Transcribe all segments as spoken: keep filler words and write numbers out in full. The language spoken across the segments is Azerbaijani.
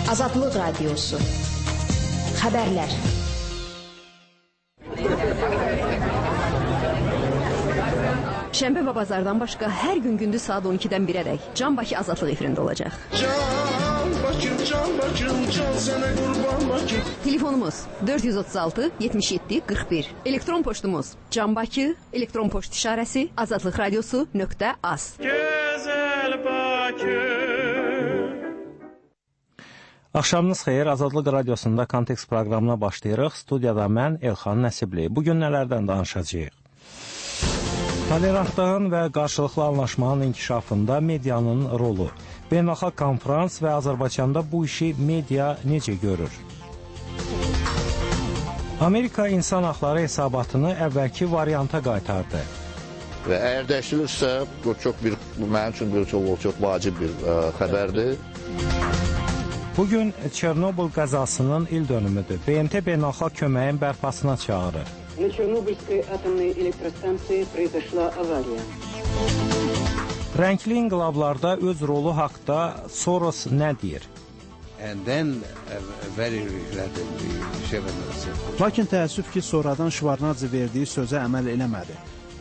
Azadlıq Radiosu. Xəbərlər. Şənbə və bazardan başqa hər gün gündüz saat on ikidən birədək Can Bakı Azadlıq efirində olacaq. Can Bakım, Can Bakım, can sənə qurban Bakım. Telefonumuz dörd yüz otuz altı yetmiş yeddi qırx bir. Elektron poçtumuz Can Bakı, elektron poçt işarəsi azadlıq radiosu nöqtə az. Gözəl Bakı. Axşamınız xeyir, Azadlıq Radiosunda Kontekst proqramına başlayırıq. Studiyada mən Elxan Nəsibli. Bugün nələrdən danışacağıq? Tolerantlığın və qarşılıqlı anlaşmanın inkişafında medianın rolu. Beynəlxalq konfrans və Azərbaycanda bu işi media necə görür? Amerika insan haqları hesabatını əvvəlki varianta qaytardı. Və əgər dəyişilirsə, bu çox bir, bu mənim üçün bir çox, çox vacib bir ə, xəbərdir. Bugün Çernobıl qəzasının il dönümüdür. B M T beynəlxalq köməyin bərpasına çağırır. На Чернобыльской атомной электростанции произошла авария. Rəngli inqilablarda öz rolu haqda Soros nə deyir? And then uh, very regrettably Shevardnadze. Lakin təəssüf ki, sonradan Shevardnadze verdiyi sözə əməl eləmədi.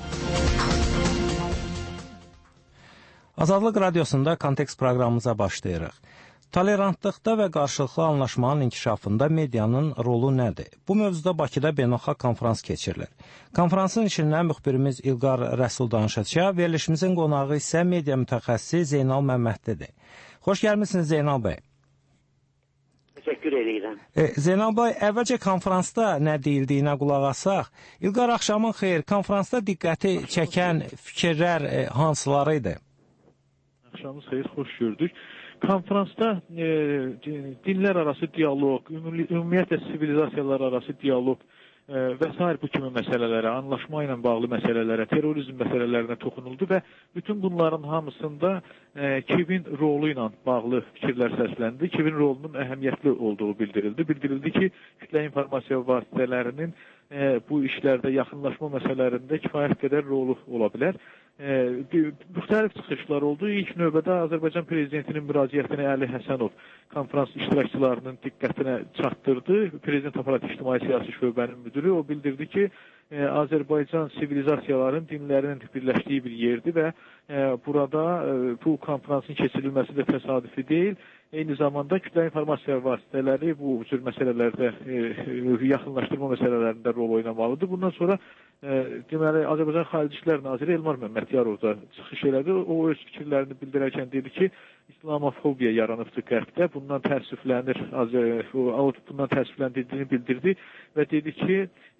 Azadlıq Radiosunda Kontekst proqramımıza başlayırıq. Tolerantlıqda və qarşılıqlı anlaşmanın inkişafında medianın rolu nədir? Bu mövzuda Bakıda beynəlxalq konfrans keçirilir. Konfransın içindən müxbirimiz İlqar Rəsul danışacaq, verilişimizin qonağı isə media mütəxəssisi Zeynal Məmmədlidir. Xoş gəlmişsiniz Zeynal bəy. Təşəkkür edirəm. E, Zeynal bəy, əvvəlcə konfransda nə deyildiyinə qulaq asaq. İlqar, axşamın xeyir, konfransda diqqəti çəkən fikirlər e, hansıları idi? Axşamınız xeyir, xoş gördük. Konfransda e, dinlər arası diyaloq, ümumiyyətlə sivilizasiyalar arası diyaloq e, və s. bu kimi məsələlərə, anlaşma ilə bağlı məsələlərə, terrorizm məsələlərinə toxunuldu və bütün bunların hamısında e, Kivin rolu ilə bağlı fikirlər səsləndi. Kivin rolunun əhəmiyyətli olduğu bildirildi. Bildirildi ki, kütlə informasiya vasitələrinin e, bu işlərdə, yaxınlaşma məsələlərində kifayət qədər rolu ola bilər. E, müxtəlif çıxışlar oldu. İlk növbədə Azərbaycan Prezidentinin müraciətini Əli Həsənov konfrans iştirakçılarının diqqətinə çatdırdı. Prezident Aparat İctimai Siyasi Şöbənin müdürü o bildirdi ki, e, Azərbaycan sivilizasiyaların, dinlərinin birləşdiyi bir yerdir və e, burada e, bu konfransın keçirilməsi də təsadüfi deyil. Eyni zamanda kütlə informasiya vasitələri bu cür məsələlərdə, e, yaxınlaşdırma məsələlərində rol oynamalıdır. Bundan sonra e, deməli, Azərbaycan Xarici İşlər Naziri Elmar Məmmədiyarov da çıxış elədi. O öz fikirlərini bildirərkən dedi ki, İslamofobiya yaranıbdır qərbdə. Bundan təəssüflənir, bundan təəssüfləndirdiyini bildirdi və dedi ki,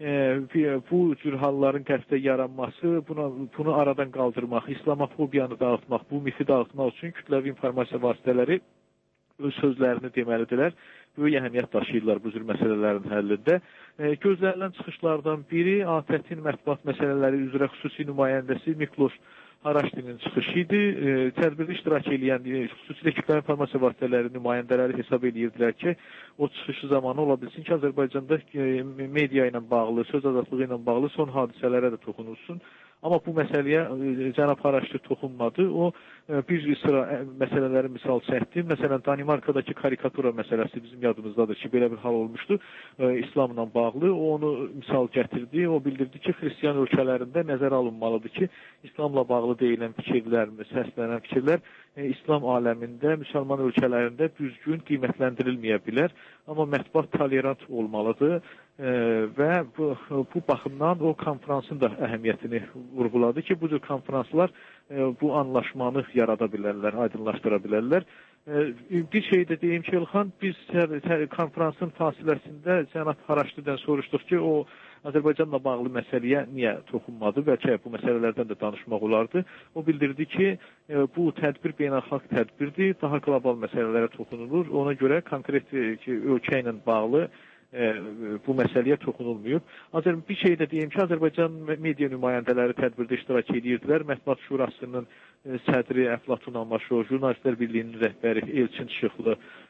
e, bu cür halların qərbdə yaranması, buna, bunu aradan qaldırmaq, İslamofobiyanı dağıtmaq, bu mifi dağıtmaq üçün kütləvi informasiya vasitələri öz sözlərini deməlidirlər. Böyük əhəmiyyət daşıyırlar bu cür məsələlərin həllində. E, gözlənilən çıxışlardan biri A T Ə-in mətbuat məsələləri üzrə xüsusi nümayəndəsi Mikloş Haraşdinin çıxışı idi. E, tədbirdə iştirak edən e, xüsusilə kütlə informasiya vasitələri nümayəndələri hesab edirdilər ki, o çıxışı zamanı ola bilsin ki, Azərbaycanda e, media ilə bağlı, söz azadlığı ilə bağlı son hadisələrə də toxunulsun. Amma bu məsələyə e, cənab Haraşdi toxunmadı. O e, bir sıra e, məsələləri misal çəkdi. Məsələn, Danimarkadakı karikatura məsələsi bizim yadımızdadır ki, belə bir hal olmuşdu e, İslamla bağlı. O onu misal gətirdi. O bildirdi ki, xristiyan ölkələrində nəzərə alınmalıdır ki, İslamla bağlı deyilən fikirlər, səslənən fikirlər e, İslam aləmində, müsəlman ölkələrində düzgün qiymətləndirilməyə bilər. Amma mətbuat tolerant olmalıdır. E, və bu, bu baxımdan o konfransın da əhəmiyyətini vurğuladı ki, bu cür konfranslar e, bu anlaşmanı yarada bilərlər, aydınlaşdıra bilərlər. E, bir şey də deyim ki, Elxan, biz hər, hər konfransın fasiləsində cənab Haraşdidən soruşduq ki, o Azərbaycanla bağlı məsələyə niyə toxunmadı? Bəlkə bu məsələlərdən də danışmaq olardı. O bildirdi ki, e, bu tədbir beynəlxalq tədbirdir, daha qlobal məsələlərə toxunulur. Ona görə konkret ki, ölkə ilə bağlı E, bu məsələyə toxunulmuyub. Azər, bir şey də deyim ki, Azərbaycan media nümayəndələri tədbirdə iştirak edirdilər. Mətbuat Şurasının e, sədri Əflatun Amaşov, Jurnalistlər Birliyinin rəhbəri Elçin Şıxlı,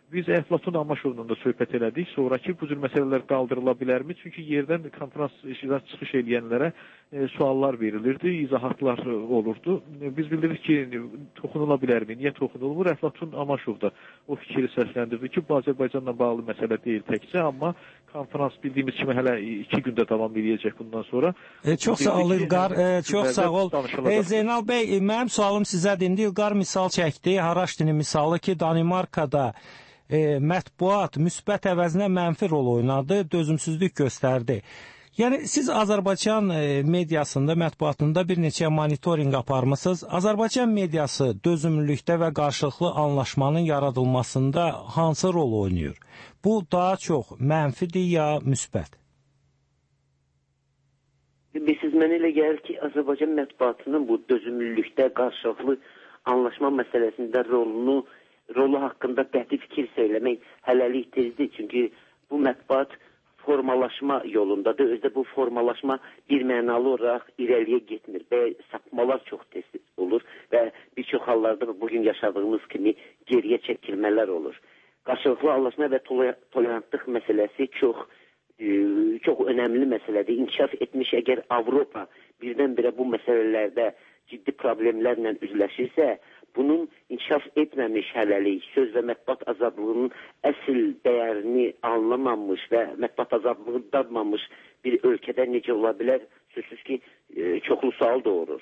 Biz Əflatun Amaşovla da söhbət elədik. Sonraki bu cür məsələlər qaldırıla bilərmi? Çünki yerdən konfrans işidən çıxış edənlərə e, suallar verilirdi, izahatlar olurdu. E, biz bildiririk ki, toxunula bilərmi? Niyə toxunulmur? Əflatun Amaşov da o fikri səsləndirdi ki, bu Azərbaycanla bağlı məsələ deyil təkcə, amma konfrans bildiyimiz kimi hələ iki gündə davam edəcək bundan sonra. E, çox sağ ol İlqar, e, çox sağ ol. E, Zeynal bəy, e, mənim sualım sizədir. İndi İlqar misal çəkdi, Haraşdini misalı ki, Danimarkada E, mətbuat müsbət əvəzinə mənfi rol oynadı, dözümsüzlük göstərdi. Yəni, siz Azərbaycan e, mediasında, mətbuatında bir neçə monitorinq aparmısınız. Azərbaycan mediası dözümlülükdə və qarşılıqlı anlaşmanın yaradılmasında hansı rol oynayır? Bu daha çox mənfidir ya müsbət? Siz mənə elə gəlir ki, Azərbaycan mətbuatının bu dözümlülükdə qarşılıqlı anlaşma məsələsində rolunu rolu haqqında qəti fikir söyləmək hələlik tezdir. Çünki bu mətbuat formalaşma yolundadır. Özdə bu formalaşma bir mənalı olaraq irəliyə getmir və sapmalar çox tez olur və bir çox hallarda bugün yaşadığımız kimi geriyə çəkilmələr olur. Qarşılıqlı anlaşma və tolerantlıq məsələsi çox e, çox önəmli məsələdir. İnkişaf etmiş əgər Avropa birdən-birə bu məsələlərdə ciddi problemlərlə üzləşirsə, bunun inkişaf etməmiş hələlik söz və mətbuat azadlığının əsl dəyərini anlamamış və mətbuat azadlığı dadmamış bir ölkədə necə ola bilər? Sözsüz ki, çoxlu sual doğurur.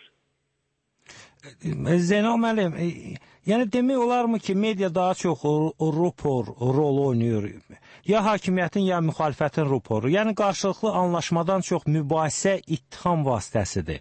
Zeynal müəllim, yəni demək olarmı ki, media daha çox rupor rol oynayır? Ya hakimiyyətin, ya müxalifətin ruporu. Yəni qarşılıqlı anlaşmadan çox mübahisə ittiham vasitəsidir.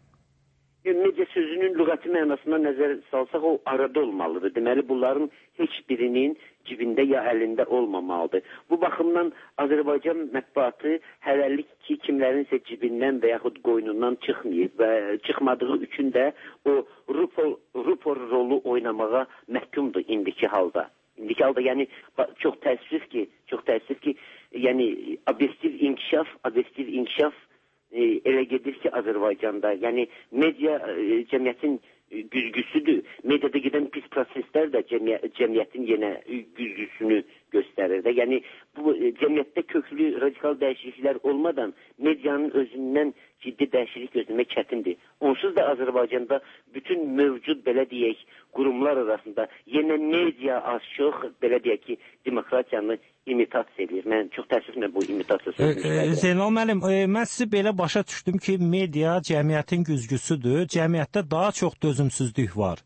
Media sözünün lüğəti mənasına nəzər salsaq, o arada olmalıdır. Deməli, bunların heç birinin cibində ya əlində olmamalıdır. Bu baxımdan Azərbaycan mətbuatı hələlik ki, kimlərinsə cibindən və yaxud qoynundan çıxmayıb və çıxmadığı üçün də o rupor, rupor rolu oynamağa məhkumdur indiki halda. İndiki halda, yəni çox təəssüf ki, çox təəssüf ki, yəni obyektiv inkişaf, obyektiv inkişaf E, elə gedir ki, Azərbaycanda, yəni media e, cəmiyyətin e, güzgüsüdür. Mediada gedən pis proseslər də cəmiy cəmiyyətin yenə güzgüsünü göstərir də. Yəni bu e, cəmiyyətdə köklü radikal dəyişikliklər olmadan medianın özündən ciddi dəyişiklik gözləmək çətindir. Onsuz da Azərbaycanda bütün mövcud, belə deyək, qurumlar arasında yenə media az çox, belə deyək ki, demokratiyanı imitasiya edir. Mən çox təəssüflə bu imitasiya sözünü. Zeynal müəllim, e, mən sizi belə başa düşdüm ki, media cəmiyyətin güzgüsüdür. Cəmiyyətdə daha çox dözümsüzlük var.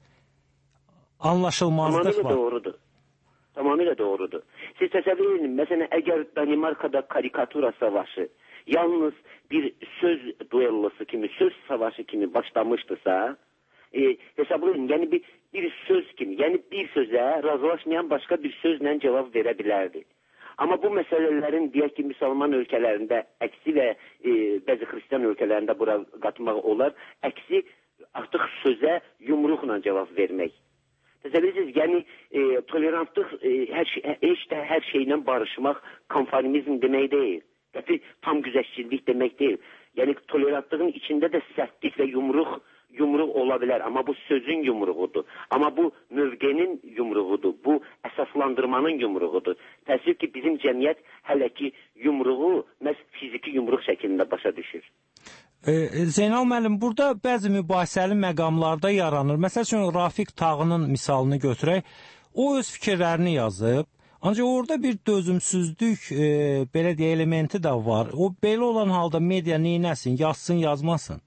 Anlaşılmazlıq Tamamilə var. Doğrudur. Tamamilə doğrudur. Siz təsəvvür edin, məsələn, əgər Danimarkada karikatura savaşı yalnız bir söz duellosu kimi, söz savaşı kimi başlamışdırsa, e, hesablayın, yəni bir, bir söz kimi, yəni bir sözə razılaşmayan başqa bir sözlə cavab verə bilərdi. Amma bu məsələlərin deyək ki, müsəlman ölkələrində əksi və e, bəzi xristian ölkələrində bura qatmaq olar, əksi artıq sözə yumruqla cavab vermək. Təsəvvürsünüz, yəni e, tolerantlıq e, hər, şey, heç də hər şeylə barışmaq konformizm demək deyil. Qəti tam güzəşçilik demək deyil. Yəni tolerantlığın içində də sərtlik və yumruq yumruq ola bilər, amma bu sözün yumruğudur. Amma bu mövqenin yumruğudur. Bu əsaslandırmanın yumruğudur. Təəssüf ki, bizim cəmiyyət hələ ki yumruğu məhz fiziki yumruq şəklində başa düşür. E, Zeynal müəllim, burada bəzi mübahisəli məqamlarda yaranır. Məsəl üçün, Rafiq Tağının misalını götürək. O öz fikirlərini yazıb, ancaq orada bir dözümsüzlük, e, belə deyə elementi də var. O, belə olan halda media neynəsin, yazsın, yazmasın?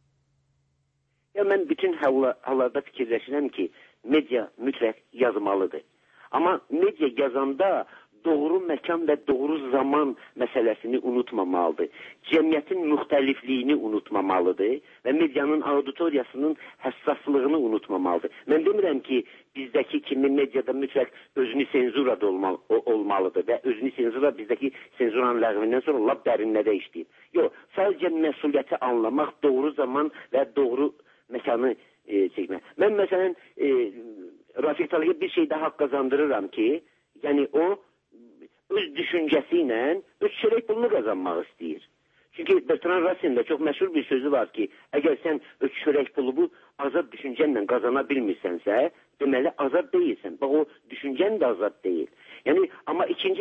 Ya, mən bütün hallarda fikirləşirəm ki, media mütləq yazmalıdır. Amma media yazanda doğru məkan və doğru zaman məsələsini unutmamalıdır. Cəmiyyətin müxtəlifliyini unutmamalıdır və medianın auditoriyasının həssaslığını unutmamalıdır. Mən demirəm ki, bizdəki kimi mediada mütləq özünü senzura olmalı, olmalıdır və özünü senzura bizdəki senzuranın ləğvindən sonra lap dərinlədə işləyir. Yox, sadəcə məsuliyyəti anlamaq, doğru zaman və doğru məkanı e, çəkmək. Mən məsələn e, Rafiq Tağıya bir şey daha qazandırıram ki, yəni o öz düşüncəsi ilə öz çörək pulunu qazanmaq istəyir. Çünki Bertrand Russell'də çox məşhur bir sözü var ki, əgər sən öz çörək pulu azad düşüncənlə qazana bilmirsənsə, deməli azad deyilsən. Bax, o düşüncən də azad deyil.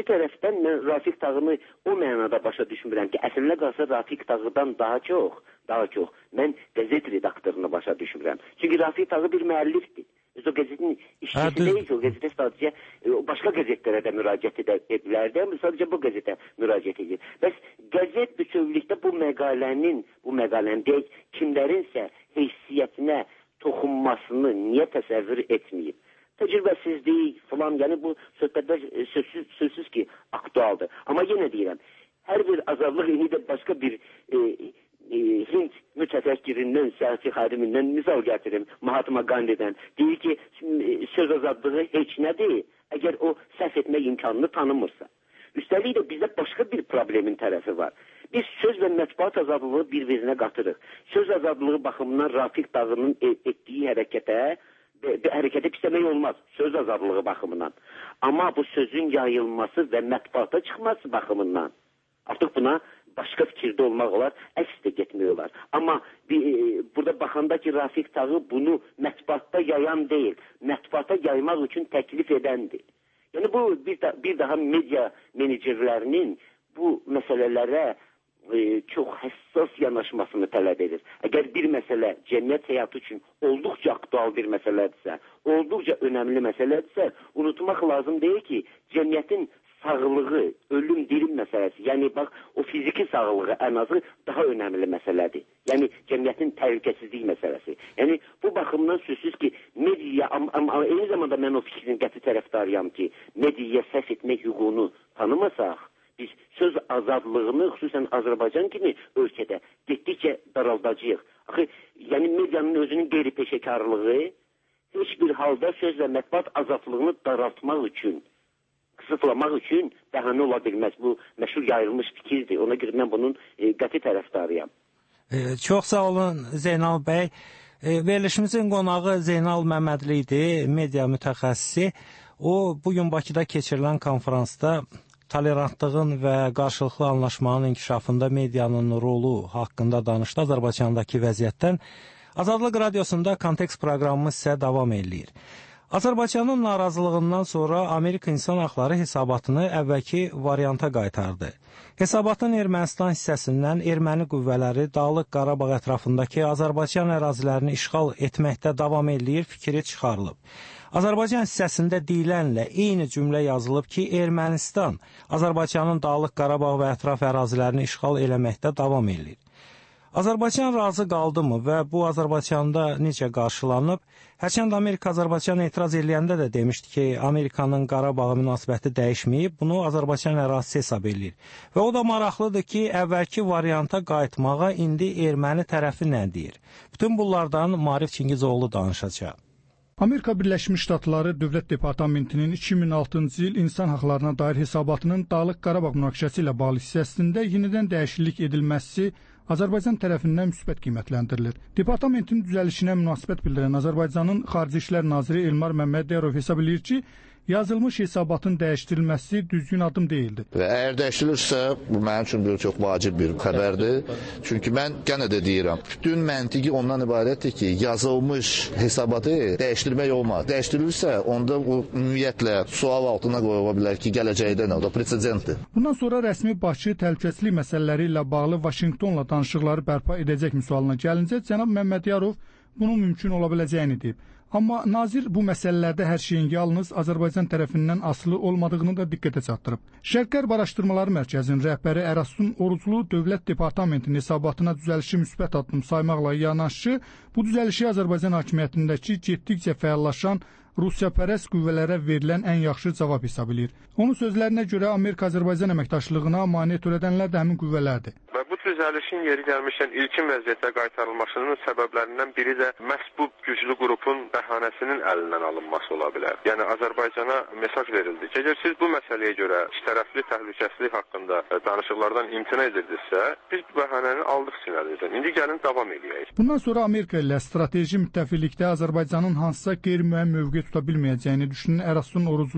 tərəfdən mən Rafiq Tağını o mənada başa düşmürəm ki, əslinə qalsa Rafiq Tağıdan daha çox, daha çox mən qəzet redaktorunu başa düşmürəm. Çünki Rafiq Tağı bir müəllifdir. Biz o qəzetin işçisi deyilik, o qəzetə sadəcə başqa qəzetlərə də müraciət edirlərdi, amma sadəcə bu qəzetə müraciət edir. Bəs qəzet bütövlükdə bu məqalənin, bu məqalənin deyək, kimlərinsə heysiyyətinə toxunmasını niyə təsəvvür etməyib? Təcrübəsizlik falan, yəni bu söhbətlər sözsüz, sözsüz ki, aktualdır. Amma yenə deyirəm, hər bir azadlıq indi də başqa bir e, e, Hind mütəfəkkirindən, siyasi xadimindən misal gətirim, Mahatma Gandhi'dən. Deyir ki, söz azadlığı heç nədir, əgər o səhv etmək imkanını tanımırsa. Üstəlik də bizdə başqa bir problemin tərəfi var. Biz söz və mətbuat azadlığı bir-birinə qatırıq. Söz azadlığı baxımından Rafiq Tağının etdiyi hərəkətə bir hərəkətə pisləmək olmaz, söz azadlığı baxımından. Amma bu sözün yayılması və mətbuata çıxması baxımından artıq buna başqa fikirdə olmaq olar, əks də getmək olar. Amma bir, e, burada baxanda ki, Rafiq Tağı bunu mətbuatda yayan deyil, mətbuata yaymaq üçün təklif edəndir. Yəni bu bir, da, bir daha media menecerlərinin bu məsələlərə E, çox həssas yanaşmasını tələb edir. Əgər bir məsələ cəmiyyət həyatı üçün olduqca aktual bir məsələdirsə, olduqca önəmli məsələdirsə, unutmaq lazım deyil ki, cəmiyyətin sağlığı, ölüm, dirim məsələsi, yəni bax, o fiziki sağlığı ən azı daha önəmli məsələdir. Yəni cəmiyyətin təhlükəsizlik məsələsi. Yəni bu baxımdan sözsüz ki, media, amma am, am, eyni zamanda mən o fikrin qəti tərəfdarıyam ki, mediaya səs etmək hüququnu tanımasaq, biz söz azadlığını xüsusən Azərbaycan kimi ölkədə getdikcə daraldacağıq. Axı, yəni medianın özünün qeyri-peşəkarlığı heç bir halda söz və mətbuat azadlığını daraltmaq üçün, qısıtlamaq üçün bəhanə ola bilməz. Bu məşhur yayılmış fikirdir. Ona görə mən bunun e, qəti tərəfdarıyam. E, çox sağ olun Zeynal bəy. E, verilişimizin qonağı Zeynal Məmmədli idi, media mütəxəssisi. O, bugün Bakıda keçirilən konferansda tolerantlığın və qarşılıqlı anlaşmanın inkişafında medianın rolu haqqında danışdı. Azərbaycandakı vəziyyətdən Azadlıq Radiosunda Kontekst proqramımız isə davam edir. Azərbaycanın narazılığından sonra Amerika İnsan Haqları hesabatını əvvəlki varianta qaytardı. Hesabatın Ermənistan hissəsindən erməni qüvvələri Dağlıq Qarabağ ətrafındakı Azərbaycan ərazilərini işğal etməkdə davam edir fikri çıxarılıb. Azərbaycan hissəsində deyilənlə eyni cümlə yazılıb ki, Ermənistan Azərbaycanın Dağlıq Qarabağ və ətraf ərazilərini işğal eləməkdə davam edir. Azərbaycan razı qaldımı və bu Azərbaycanda necə qarşılanıb? Hərçənd Amerika Azərbaycan etiraz eləyəndə də demişdi ki, Amerikanın Qarabağa münasibəti dəyişməyib, bunu Azərbaycan ərazisi hesab edir. Və o da maraqlıdır ki, əvvəlki varianta qayıtmağa indi erməni tərəfi nə deyir? Bütün bunlardan Maarif Çingizoğlu danışacaq. Amerika Birləşmiş Ştatları Dövlət Departamentinin iki min altıncı il insan haqlarına dair hesabatının Dağlıq Qarabağ münaqişəsi ilə bağlı hissəsində yenidən dəyişiklik edilməsi Azərbaycan tərəfindən müsbət qiymətləndirilir. Departamentin düzəlişinə münasibət bildirən Azərbaycanın Xarici İşlər Naziri Elmar Məmmədiyarov hesab edir ki, yazılmış hesabatın dəyişdirilməsi düzgün adım deyildi. Və əgər dəyişdirilirsə, bu mənim üçün bir çox vacib bir xəbərdir. Çünki mən yenə də deyirəm, bütün məntiqi ondan ibarətdir ki, yazılmış hesabatı dəyişdirmək olmaz. Dəyişdirilirsə, onda bu ümumiyyətlə sual altına qoyula bilər ki, gələcəkdə nə, o da presedentdir. Bundan sonra rəsmi Bakı təhlükəsizlik məsələləri ilə bağlı Vaşinqtonla danışıqları bərpa edəcək sualına gəlincə, cənab Məmmədiyarov bunun mümkün ola biləcəyini deyib. Amma nazir bu məsələlərdə hər şeyin yalnız Azərbaycan tərəfindən asılı olmadığını da diqqətə çatdırıb. Şərq-Qərb Araşdırmaları Mərkəzinin rəhbəri Ərastum Oruclu Dövlət Departamentinin hesabatına düzəlişi müsbət addım saymaqla yanaşı, bu düzəlişi Azərbaycan hakimiyyətindəki getdikcə fəallaşan Rusiyapərəst qüvvələrə verilən ən yaxşı cavab hesab edir. Onun sözlərinə görə Amerika-Azərbaycan əməkdaşlığına maneə törədənlər də həmin qüvvələrdir. Və bu düzəlişin yeri gəlmişən ilkin vəziyyətə qaytarılmasının səbəblərindən biri də məhz bu güclü qrupun bəhanəsinin əlindən alınması ola bilər. Yəni Azərbaycana mesaj verildi ki, əgər siz bu məsələyə görə ikitərəfli təhlükəsizlik haqqında danışıqlardan imtina edirdinizsə, biz bu bəhanəni aldıq sinəlinizdən. İndi gəlin davam edək. Bundan sonra Amerika ilə strateji müttəfiqlikdə Azərbaycanın hansısa qeyri-müəyyən mövqe tuta bilməyəcəyini düşünən Ərastum Oruclu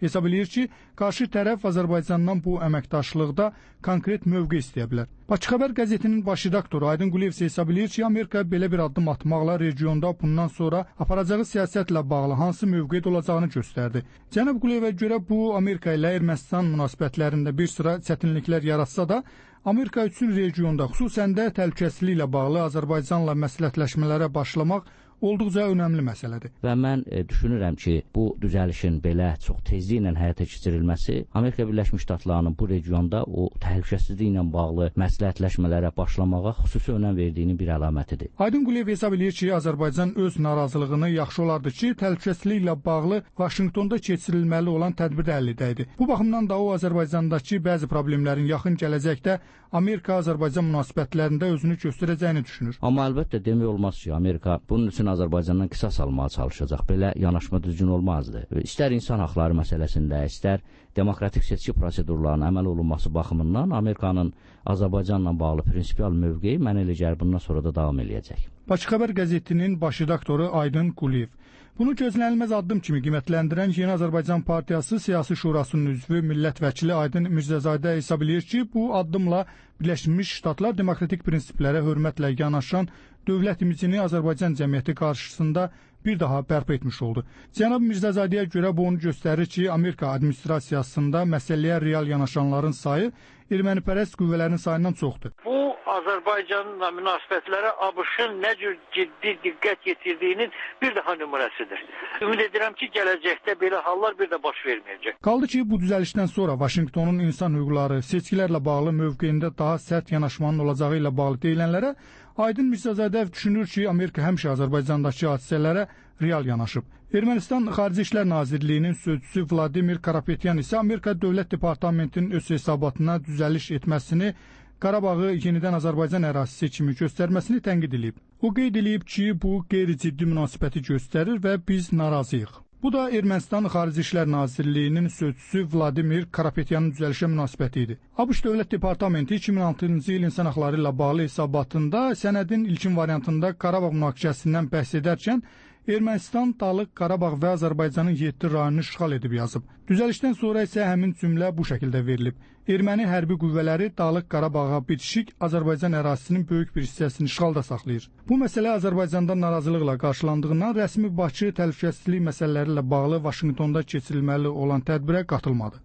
Hesab edir ki, qarşı tərəf Azərbaycandan bu əməkdaşlıqda konkret mövqe istəyə bilər. Bakı Xəbər qəzetinin baş redaktoru Aydın Quliyev isə hesab edir ki, Amerika belə bir addım atmaqla regionda bundan sonra aparacağı siyasətlə bağlı hansı mövqedə olacağını göstərdi. Cənab Quliyevə görə bu Amerika ilə Ermənistan münasibətlərində bir sıra çətinliklər yaratsa da, Amerika üçün regionda, xüsusən də təhlükəsizlik ilə bağlı Azərbaycanla məsləhətləşmələrə başlamaq olduqca önəmli məsələdir. Və mən e, düşünürəm ki, bu düzəlişin belə çox tezliklə həyata keçirilməsi Amerika Birləşmiş Ştatlarının bu regionda o təhlükəsizliklə bağlı məsləhətləşmələrə başlamağa xüsusi önəm verdiyinin bir əlamətidir. Aydın Quliyev hesab edir ki, Azərbaycan öz narazılığını yaxşı olardı ki, təhlükəsizliklə bağlı Vaşinqtonda keçirilməli olan tədbirdə əldə edəydi. Bu baxımdan da o Azərbaycandakı bəzi problemlərin yaxın gələcəkdə Amerika-Azərbaycan münasibətlərində özünü göstərəcəyini düşünür. Amma əlbəttə demək olmaz ki, Amerika bunun üçün Azərbaycandan qisas almağa çalışacaq. Belə yanaşma düzgün olmazdı. İstər insan haqları məsələsində, istər demokratik seçki prosedurlarının əməl olunması baxımından Amerikanın Azərbaycanla bağlı prinsipial mövqeyi mənə elə gəlir bundan sonra da davam eləyəcək. Bakı Xəbər qəzetinin baş redaktoru Aydın Quliyev. Bunu gözlənilməz addım kimi qiymətləndirən Yeni Azərbaycan Partiyası Siyasi Şurasının üzvü millət vəkili Aydın Mirzəzadə hesab edir ki, bu addımla Birləşmiş Ştatlar demokratik prinsiplərə hörmətlə yanaşan dövlət imicini Azərbaycan cəmiyyəti qarşısında bir daha bərpa etmiş oldu. Cənab Mirzəzadəyə görə bu onu göstərir ki, Amerika administrasiyasında məsələyə real yanaşanların sayı ermənipərəst qüvvələrin sayından çoxdur. Bu Azərbaycanla münasibətlərə ABŞ-ın nə cür ciddi diqqət yetirdiyinin bir daha nümunəsidir. Ümid edirəm ki, gələcəkdə belə hallar bir də baş verməyəcək. Qaldı ki, bu düzəlişdən sonra Vaşinqtonun insan hüquqları, seçkilərlə bağlı mövqeyində daha sərt yanaşmanın olacağı ilə bağlı deyilənlərə Aydın Mirzəzadə düşünür ki, Amerika həmişə Azərbaycandakı hadisələrə real yanaşıb. Ermənistan Xarici İşlər Nazirliyinin sözçüsü Vladimir Karapetyan isə Amerika Dövlət Departamentinin öz hesabatına düzəliş etməsini Qarabağı yenidən Azərbaycan ərazisi kimi göstərməsini tənqid edib. O qeyd edib ki, bu qeyri-ciddi münasibəti göstərir və biz narazıyıq. Bu da Ermənistan Xarici İşlər Nazirliyinin sözçüsü Vladimir Karapetyanın düzəlişə münasibəti idi. ABŞ Dövlət Departamenti iki min altıncı il insan haqları ilə bağlı hesabatında sənədin ilkin variantında Qarabağ münaqişəsindən bəhs edərkən Ermənistan Dağlıq Qarabağ və Azərbaycanın yeddi rayonunu işğal edib yazıb. Düzəlişdən sonra isə həmin cümlə bu şəkildə verilib. Erməni hərbi qüvvələri Dağlıq Qarabağa bitişik Azərbaycan ərazisinin böyük bir hissəsini işğalda saxlayır. Bu məsələ Azərbaycanda narazılıqla qarşılandığından rəsmi Bakı təhlükəsizlik məsələləri ilə bağlı Vaşinqtonda keçirilməli olan tədbirə qatılmadı.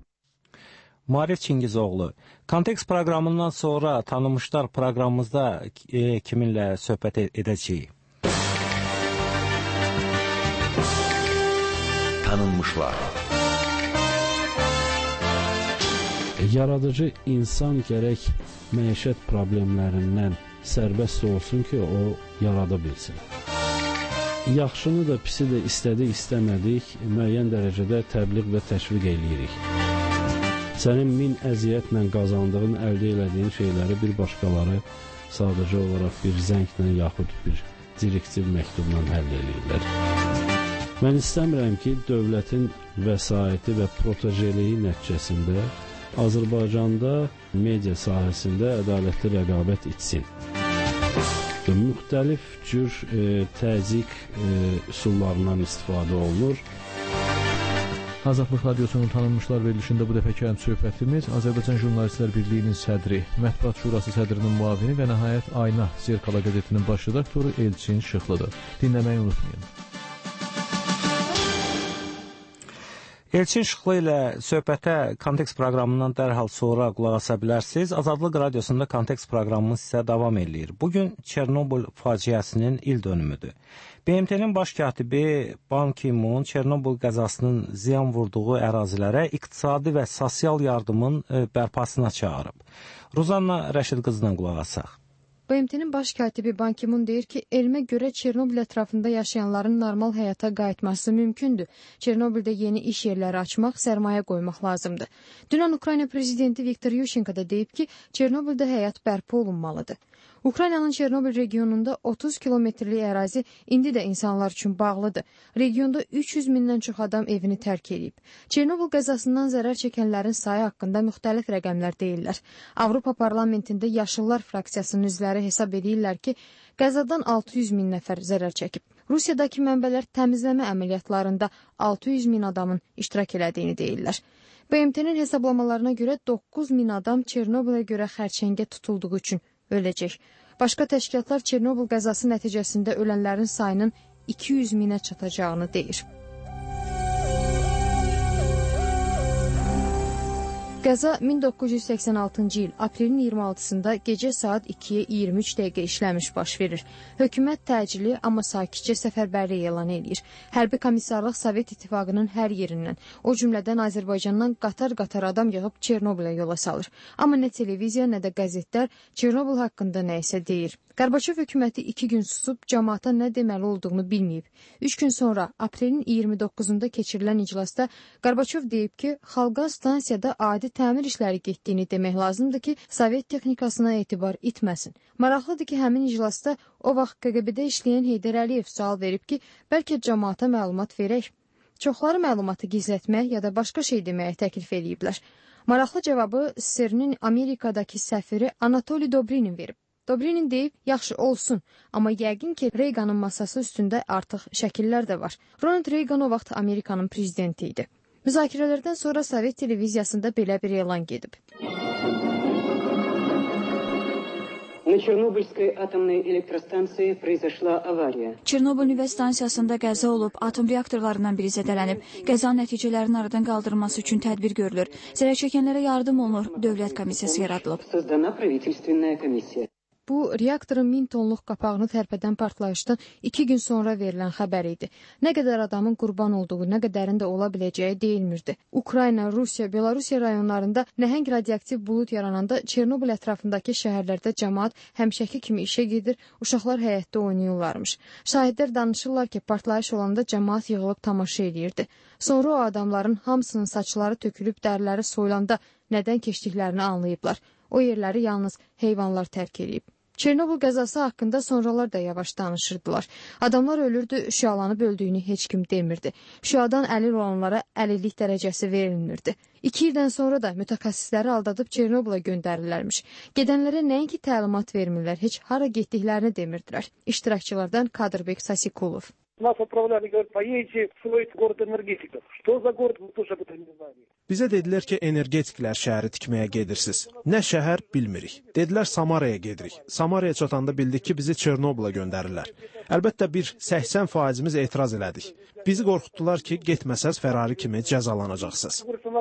Marif Çingizoğlu, Kontekst proqramından sonra tanınmışlar proqramımızda e, kiminlə söhbət edəcəyik? Tanınmışlar. Yaradıcı insan gərək məişət problemlərindən sərbəst olsun ki, o yarada bilsin. Yaxşını da, pisi də istədik, istəmədik, müəyyən dərəcədə təbliğ və təşviq eləyirik. Sənin min əziyyətlə qazandığın, əldə elədiyin şeyləri bir başqaları sadəcə olaraq bir zənglə yaxud bir direktiv məktubla əldə eləyirlər. Mən istəmirəm ki, dövlətin vəsaiti və protojeliyi nəticəsində Azərbaycanda media sahəsində ədalətli rəqabət itsin. Müxtəlif cür e, təzyiq e, üsullarından istifadə olunur. Azadlıq Radiosunun tanınmışlar verilişində bu dəfəki ən söhbətimiz Azərbaycan Jurnalistlər Birliyinin sədri, Mətbuat Şurası sədrinin müavini və nəhayət Ayna Zirkala qəzetinin baş redaktoru Elçin Şıxlıdır. Dinləməyi unutmayın. Elçin Şıxlı ilə söhbətə Kontekst proqramından dərhal sonra qulaq asa bilərsiniz. Azadlıq Radiosunda Kontekst proqramımız isə davam eləyir. Bugün Çernobıl faciəsinin il dönümüdür. B M T-nin baş katibi Ban Ki-moon Çernobıl qəzasının ziyan vurduğu ərazilərə iqtisadi və sosial yardımın bərpasına çağırıb. Ruzanna Rəşid qızına qulaq asaq. B M T-nin baş katibi Ban Ki-moon deyir ki, elmə görə Çernobil ətrafında yaşayanların normal həyata qayıtması mümkündür. Çernobildə yeni iş yerləri açmaq, sərmayə qoymaq lazımdır. Dünən Ukrayna prezidenti Viktor Yushchenko da deyib ki, Çernobildə həyat bərpa olunmalıdır. Ukraynanın Çernobil regionunda otuz kilometrlik ərazi indi də insanlar üçün bağlıdır. Regionda üç yüz mindən çox adam evini tərk edib. Çernobil qəzasından zərər çəkənlərin sayı haqqında müxtəlif rəqəmlər deyirlər. Avropa Parlamentində Yaşıllar fraksiyasının üzvləri hesab edirlər ki, qəzadan altı yüz min nəfər zərər çəkib. Rusiyadakı mənbələr təmizləmə əməliyyatlarında altı yüz min adamın iştirak elədiyini deyirlər. B M T-nin hesablamalarına görə doqquz min adam Çernobilə görə xərçəngə tutulduğu üçün öləcək. Başqa təşkilatlar Çernobil qəzası nəticəsində ölənlərin sayının iki yüz minə çatacağını deyir. Qəza min doqquz yüz səksən altıncı il aprelin iyirmi altısında gecə saat ikiyə iyirmi üç dəqiqə işləmiş baş verir. Hökumət təcili, amma sakitcə səfərbərlik elan edir. Hərbi komissarlıq Sovet İttifaqının hər yerindən, o cümlədən Azərbaycandan qatar-qatar adam yığıb Çernobilə yola salır. Amma nə televiziya, nə də qəzetlər Çernobil haqqında nə isə deyir. Qarbaçov hökuməti iki gün susub, cəmaata nə deməli olduğunu bilməyib. Üç gün sonra, aprelin iyirmi doqquzunda keçirilən iclasda Qarbaçov deyib ki, xalqa stansiyada adi təmir işləri getdiyini demək lazımdır ki, Sovet texnikasına etibar itməsin. Maraqlıdır ki, həmin iclasda o vaxt K G B-də işləyən Heydər Əliyev sual verib ki, bəlkə cəmaata məlumat verək. Çoxları məlumatı gizlətmək ya da başqa şey deməyə təklif ediblər. Maraqlı cavabı S S R-nin Amerikadakı səfiri Anatoli Dobrinin verib. Dobrinin deyib, yaxşı olsun, amma yəqin ki, Reaganın masası üstündə artıq şəkillər də var. Ronald Reagan o vaxt Amerikanın prezidenti idi. Müzakirələrdən sonra Sovet televiziyasında belə bir elan gedib. На Чернобыльской атомной электростанции произошла авария. Çernobıl nüvə stansiyasında qəza olub, atom reaktorlarından biri zədələnib. Qəza nəticələrinin aradan qaldırılması üçün tədbir görülür. Zərər çəkənlərə yardım olunur. Dövlət komissiyası yaradılıb. Создана правительственная комиссия. Bu, reaktorun min tonluq qapağını tərpədən partlayışdan iki gün sonra verilən xəbər idi. Nə qədər adamın qurban olduğu, nə qədərin də ola biləcəyi deyilmirdi. Ukrayna, Rusiya, Belarusiya rayonlarında nəhəng radioaktiv bulud yarananda Çernobil ətrafındakı şəhərlərdə cəmaat həmişəki kimi işə gedir, uşaqlar həyətdə oynayırlarmış. Şahidlər danışırlar ki, partlayış olanda cəmaat yığılıb tamaşa edirdi. Sonra o adamların hamısının saçları tökülüb, dərləri soyulanda nədən keçdiklərini anlayıblar. O yerləri yalnız heyvanlar tərk edib. Çernobil qəzası haqqında sonralar da yavaş danışırdılar. Adamlar ölürdü, şüalanıb öldüyünü heç kim demirdi. Şüadan əlil olanlara əlillik dərəcəsi verilmirdi. İki ildən sonra da mütəxəssisləri aldadıb Çernobilə göndərirlərmiş. Gedənlərə nəinki təlimat vermirlər, heç hara getdiklərini demirdilər. İştirakçılardan Kadrbek Sasikulov. Нас отправляли, говорят, поедете в свой город энергетиков. Что за город, мы тоже об этом не знаем. Bizə dedilər ki, energetiklər şəhəri tikməyə gedirsiniz. Nə şəhər bilmirik. Dedilər Samaraya gedirik. Samaraya çatanda bildik ki, bizi Çernobilə göndərirlər. Əlbəttə bir səksən faizimiz etiraz elədik. Bizi qorxutdular ki, getməsəz Ferrari kimi cəzalanacaqsınız.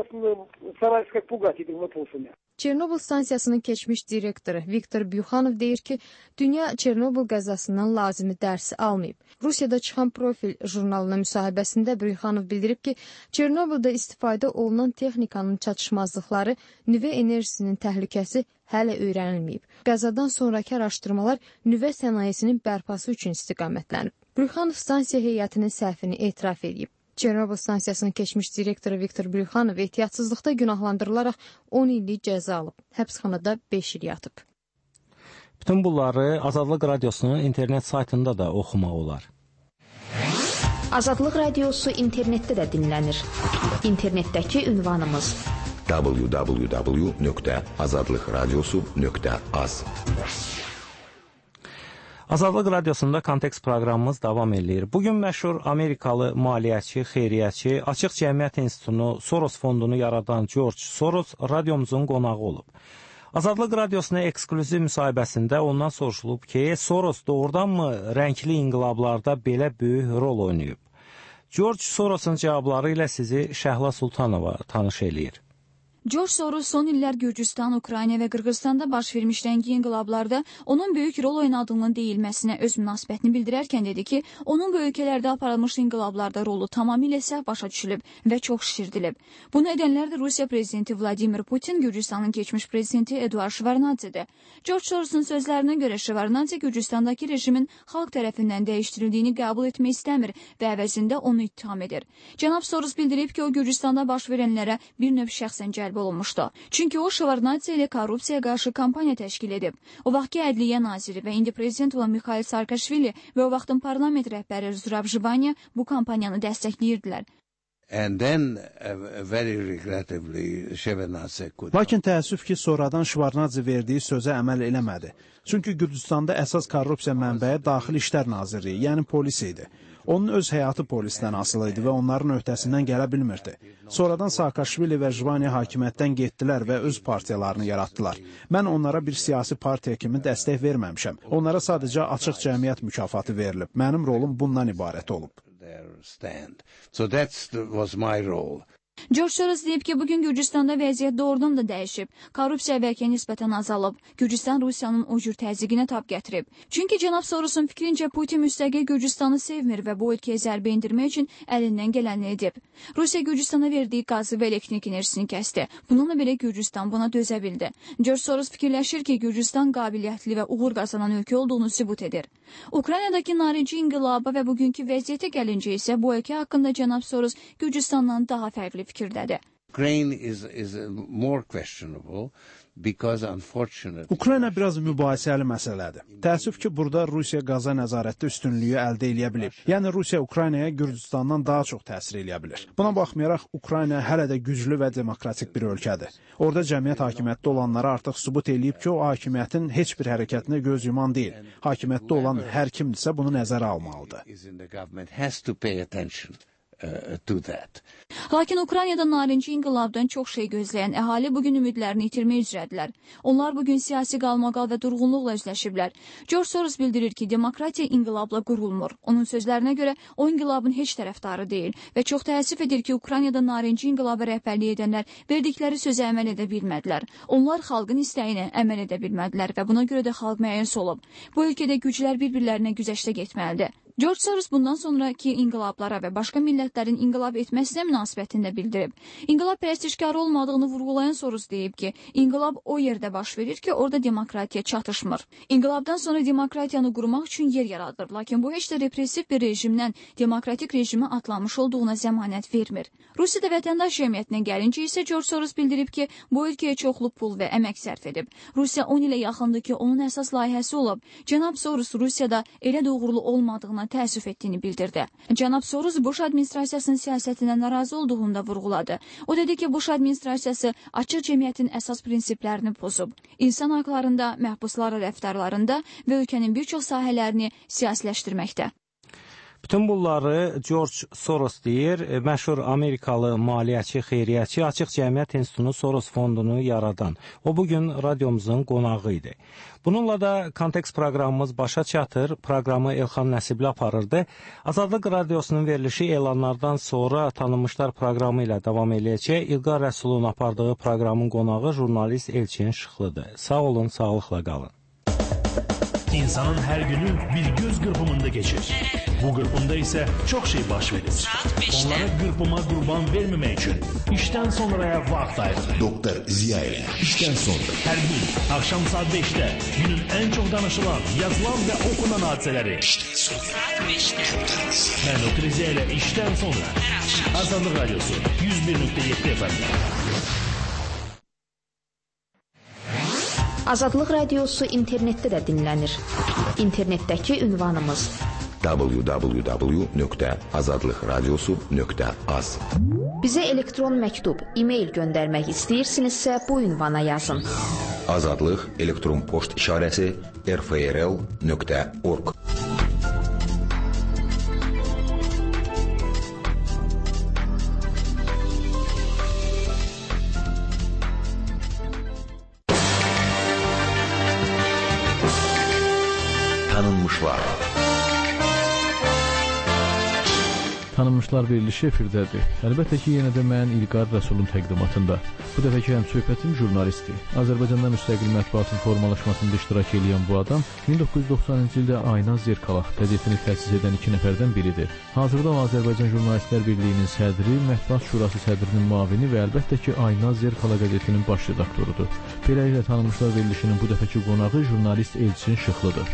Çernobil stansiyasının keçmiş direktoru Viktor Byukhanov deyir ki, dünya Çernobil qəzasından lazımi dərsi almayıb. Rusiyada çıxan Profil jurnalına müsahibəsində Byukhanov bildirib ki, Çernobildə istifadə olunan texnikanın çatışmazlıqları, nüvə enerjisinin təhlükəsi hələ öyrənilməyib. Qəzadan sonraki araşdırmalar nüvə sənayesinin bərpası üçün istiqamətlənib. Byukhanov stansiya heyətinin səhvini etiraf edib. Çernobil stansiyasının keçmiş direktoru Viktor Byukhanov ehtiyatsızlıqda günahlandırılaraq on illik cəza alıb. Həbsxanada beş il yatıb. Bütün bunları Azadlıq Radiosunun internet saytında da oxumaq olar. Azadlıq Radiosu internetdə də dinlənir. İnternetdəki ünvanımız w w w nöqtə azadlıqradiosu nöqtə az. Azadlıq Radiosunda Kontekst proqramımız davam edir. Bugün məşhur Amerikalı maliyyəçi, xeyriyyəçi, Açıq Cəmiyyət İnstitutunu, Soros fondunu yaradan George Soros radiomuzun qonağı olub. Azadlıq Radiosuna eksklüziv müsahibəsində ondan soruşulub ki, Soros doğrudanmı rəngli inqilablarda belə böyük rol oynayıb? George Soros'un cavabları ilə sizi Şəhla Sultanova tanış eləyir. George Soros son illər Gürcüstan, Ukrayna və Qırğızstanda baş vermiş rəngi inqilablarda onun böyük rol oynadığının deyilməsinə öz münasibətini bildirərkən dedi ki, onun bu ölkələrdə aparılmış inqilablarda rolu tamamilə səhv başa düşülüb və çox şişirdilib. Bunu edənlər də Rusiya prezidenti Vladimir Putin, Gürcüstanın keçmiş prezidenti Eduard Shevardnadzedir. George Soros'un sözlərinə görə Shevardnadze Gürcüstandakı rejimin xalq tərəfindən dəyişdirildiyini qəbul etmək istəmir və əvəzində onu ittiham edir. Cənab Soros bildirib ki, o Gürcüstanda baş verənlərə bir növ şəxsən cəlb olunmuşdu. Çünki o Shevardnadze ilə korrupsiyaya qarşı kampaniya təşkil edib. O vaxtki Ədliyyə naziri və indi prezident olan Mikhail Saakashvili və o vaxtın parlament rəhbəri Zurab Jivanya bu kampaniyanı dəstəkləyirdilər. And then uh, very regrettably Shevardnadze could. Lakin təəssüf ki, sonradan Shevardnadze verdiyi sözə əməl eləmədi. Çünki Gürcüstanda əsas korrupsiya mənbəyi Daxili İşlər Nazirliyi, yəni polis idi. Onun öz həyatı polisdən asılı idi və onların öhdəsindən gələ bilmirdi. Sonradan Saakashvili və Jvani hakimiyyətdən getdilər və öz partiyalarını yaratdılar. Mən onlara bir siyasi partiya kimi dəstək verməmişəm. Onlara sadəcə açıq cəmiyyət mükafatı verilib. Mənim rolum bundan ibarət olub. Stand. So that was my role. George Soros deyib ki, bugün Gürcüstanda vəziyyət doğrudan da dəyişib. Korrupsiya əvvəlkiyə nisbətən azalıb. Gürcüstan Rusiyanın o cür təzyiqinə tab gətirib. Çünki cənab Soros'un fikrincə Putin müstəqil Gürcüstanı sevmir və bu ölkəyə zərbə endirmək üçün əlindən gələni edib. Rusiya Gürcüstana verdiyi qazı və elektrik enerjisini kəsdi. Bununla belə Gürcüstan buna dözə bildi. George Soros fikirləşir ki, Gürcüstan qabiliyyətli və uğur qazanan ölkə olduğunu sübut edir. Ukraynadakı narici inqilaba və bugünkü vəziyyətə gəlincə isə bu ölkə haqqında cənab Soros Gürcüstandan daha fərqli fikirdədir. Ukraine is is more questionable because unfortunately Ukrayna biraz mübahisəli məsələdir. Təəssüf ki, burada Rusiya qaza nəzarətdə üstünlüyü əldə edə bilib. Yəni Rusiya Ukraynaya Gürcüstandan daha çox təsir edə bilər. Buna baxmayaraq Ukrayna hələ də güclü və demokratik bir ölkədir. Orada cəmiyyət hakimiyyətdə olanları artıq sübut eləyib ki, o hakimiyyətin heç bir hərəkətinə göz yuman deyil. Hakimiyyətdə olan hər kimdirsə bunu nəzərə almalıdır. Uh, to that. Lakin Ukraynada narinci inqilabdan çox şey gözləyən əhali bugün ümidlərini itirmək üzrədirlər. Onlar bugün siyasi qalmaqal və durğunluqla üzləşiblər. George Soros bildirir ki, demokratiya inqilabla qurulmur. Onun sözlərinə görə o inqilabın heç tərəfdarı deyil və çox təəssüf edir ki, Ukraynada narinci inqilaba rəhbərlik edənlər verdikləri sözə əməl edə bilmədilər. Onlar xalqın istəyinə əməl edə bilmədilər və buna görə də xalq məyus olub. Bu ölkədə güclər bir-birlərinə güzəştə getməlidir. George Soros bundan sonraki inqilablara və başqa millətlərin inqilab etməsinə münasibətində bildirib. İnqilab pərəstişkarı olmadığını vurğulayan Soros deyib ki, inqilab o yerdə baş verir ki, orada demokratiya çatışmır. İnqilabdan sonra demokratiyanı qurmaq üçün yer yaradır, lakin bu heç də repressiv bir rejimdən demokratik rejimə atlanmış olduğuna zəmanət vermir. Rusiyada vətəndaş cəmiyyətinə gəlincə isə George Soros bildirib ki, bu ölkəyə çoxlu pul və əmək sərf edib. Rusiya on ilə yaxındır ki, onun əsas layihəsi olub. Cənab Soros Rusiyada elə doğrulu olmadığına təəssüf etdiyini bildirdi. Cənab Soros Bush administrasiyasının siyasətindən narazı olduğunu da vurğuladı. O dedi ki, Bush administrasiyası açıq cəmiyyətin əsas prinsiplərini pozub. İnsan haqlarında, məhbuslara rəftarlarında və ölkənin bir çox sahələrini siyasiləşdirməkdə. Bütün bunları George Soros deyir, məşhur Amerikalı maliyyəçi, xeyriyyəçi Açıq Cəmiyyət İnstitutunun Soros fondunu yaradan. O bugün radiomuzun qonağı idi. Bununla da Kontekst proqramımız başa çatır. Proqramı Elxan Nəsibli aparırdı. Azadlıq Radiosunun verilişi elanlardan sonra tanınmışlar proqramı ilə davam edəcək. İlqar Rəsulun apardığı proqramın qonağı jurnalist Elçin Şıxlıdır. Sağ olun, sağlıqla qalın. İnsanın hər günü bir göz qırpımında geçir. Bu qırpımda isə çox şey baş verir. Onlara qırpıma qurban verməmək üçün işdən sonraya vaxt ayırır. Doktor Ziyaeli, işdən sonra. Hər gün, axşam saat beşdə günün ən çox danışılan, yazılan və okunan hadisələri. İşdən sonra. Mən Doktor Ziyaeli, işdən sonra. Azadlıq Radyosu yüz bir nöqtə yeddi F M. Azadlıq Radiosu internetdə də dinlənir. İnternetdəki ünvanımız w w w nöqtə azadlıq radiosu nöqtə az. Bizə elektron məktub, e-mail göndərmək istəyirsinizsə bu ünvana yazın. Azadlıq elektron poçt işarəsi r f r l nöqtə org. Tanınmışlar. Tanınmışlar verilişi efirdədir. Əlbəttə ki, yenə də mən İlqar Rəsulun təqdimatında. Bu dəfəki həmsöhbətim jurnalistdir. Azərbaycanda müstəqil mətbuatın formalaşmasında iştirak edən bu adam min doqquz yüz doxsanıncı ildə Aynaz Zerkala qəzetini təsis edən iki nəfərdən biridir. Hazırda o Azərbaycan Jurnalistlər Birliyinin sədri, Mətbuat Şurası sədrinin müavini və əlbəttə ki, Aynaz Zerkala qəzetinin baş redaktorudur. Beləliklə, Tanınmışlar verilişinin bu dəfəki qonağı jurnalist Elçin Şıxlıdır.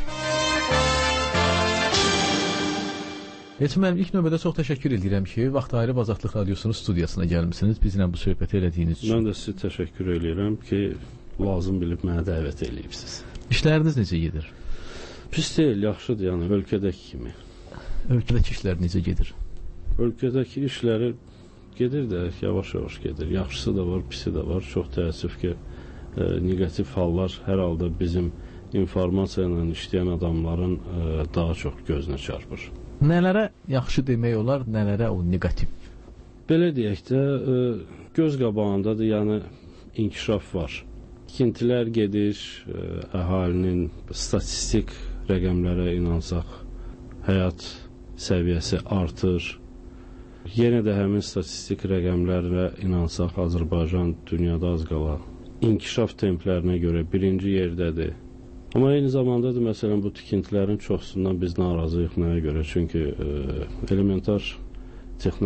Elçin müəllim, ilk növbədə çox təşəkkür edirəm ki, vaxt ayırıb Azadlıq Radiosunun studiyasına gəlmisiniz, bizlə bu söhbəti elədiyiniz üçün. Mən də sizə təşəkkür edirəm ki, lazım bilib mənə dəvət eləyibsiniz. İşləriniz necə gedir? Pis deyil, yaxşıdır, yəni ölkədəki kimi. Ölkədəki işlər necə gedir? Ölkədəki işləri Gedir də, yavaş-yavaş gedir. Yaxşısı da var, pisi də var. Çox təəssüf ki, e, negativ hallar hər halda bizim informasiya ilə işləyən adamların e, daha çox gözünə çarpır. Nələrə yaxşı demək olar, nələrə o negativ? Belə deyək də, e, göz qabağındadır, yəni inkişaf var. Tikintilər gedir, e, əhalinin statistik rəqəmlərə inansaq, həyat səviyyəsi artır. Yenə də həmin statistik rəqəmlərlə inansaq, Azərbaycan dünyada az qala inkişaf templərinə görə birinci yerdədir. Amma eyni zamanda da məsələn bu tikintilərin çoxsundan biz narazıyıq nəyə görə? Çünki e, elementar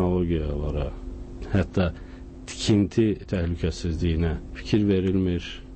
texnologiyalara, hətta tikinti təhlükəsizliyinə fikir verilmir.